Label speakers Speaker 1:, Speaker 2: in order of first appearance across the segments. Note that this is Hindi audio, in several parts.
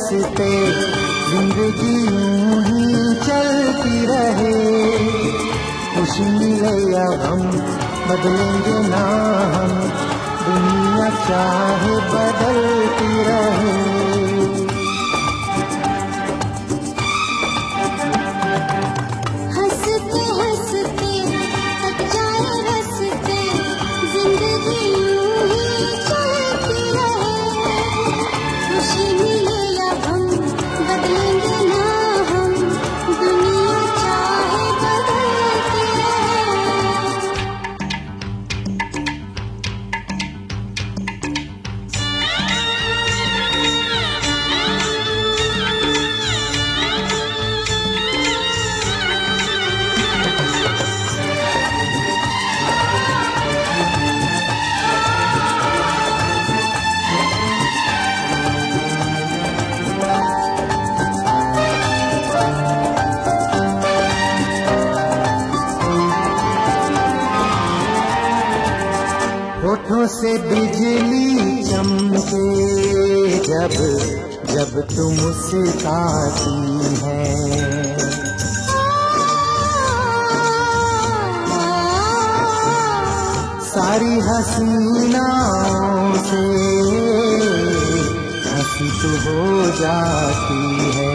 Speaker 1: हंसते जिंदगी यूं ही चलती रहे। खुशी मिले या गम बदलेंगे ना हम, दुनिया चाहे बदलती रहे।
Speaker 2: हंसते हंसते कट जाए रस्ते, जिंदगी यूं ही चलती रहे। खुशी मिले या गम बदलेंगे ना हम, दुनिया चाहे बदलती रहे।
Speaker 1: होठों से बिजली चमके जब जब तुम मुस्कुराती है। सारी हसीनाओं से हंसी तो हो जाती है।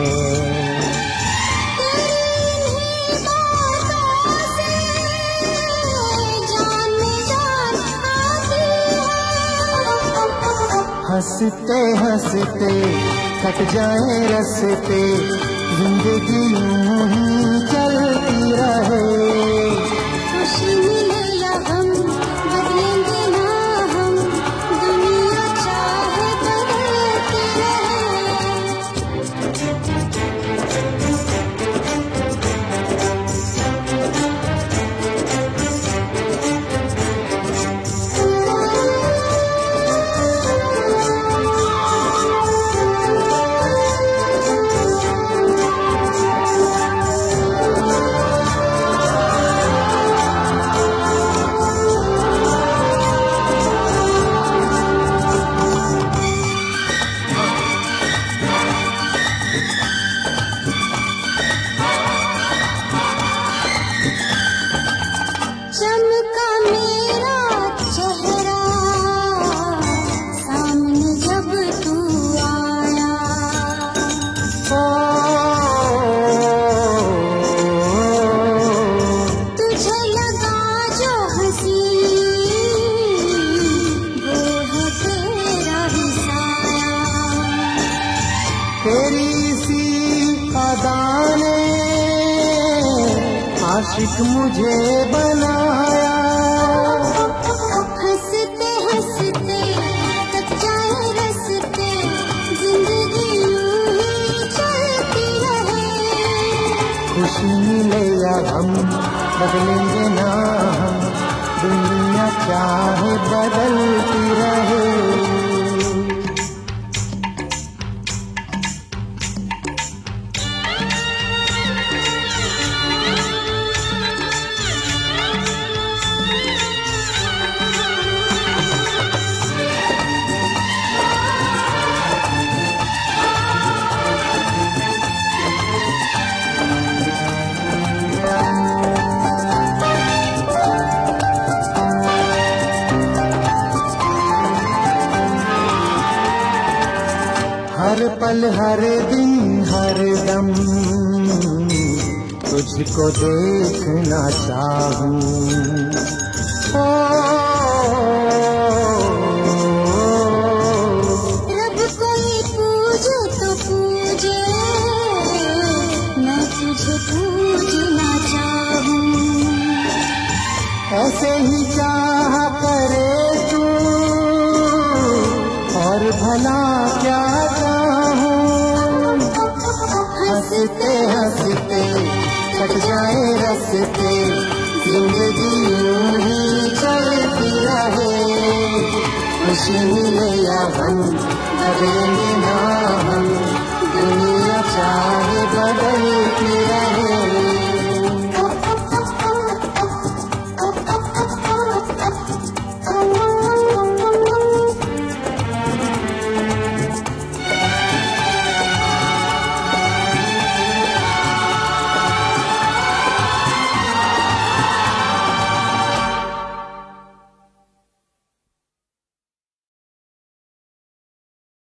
Speaker 1: हंसते हंसते कट जाए रस्ते, जिंदगी यूं ही चलती रहे।
Speaker 2: खुशी मिले या गम बदलेंगे ना हम, दुनिया चाहे बदलती रहे। चमका मेरा चेहरा सामने जब तू आया, तुझे लगा जो हंसी वो है तेरा ही साया।
Speaker 1: तेरी सी अदा ने आशिक मुझे बनाया।
Speaker 2: हंसते हंसते कट जाए रस्ते, जिंदगी यूं ही चलती रहे।
Speaker 1: खुशी मिले या हम बदलेंगे ना हम, दुनिया चाहे बदलती रहे। हर पल हर दिन हर दम तुझको देखना चाहूं।
Speaker 2: रब कोई पूजे तो पूजे, मैं तुझे पूजना चाहूं।
Speaker 1: ऐसे ही चाह करे तू और भला क्या चाहूं। हंसते हंसते कट जाए रस्ते, जिंदगी यूं ही चलती रहे। खुशी मिले या गम बदलेंगे ना हम, दुनिया चाहे बदलती रहे।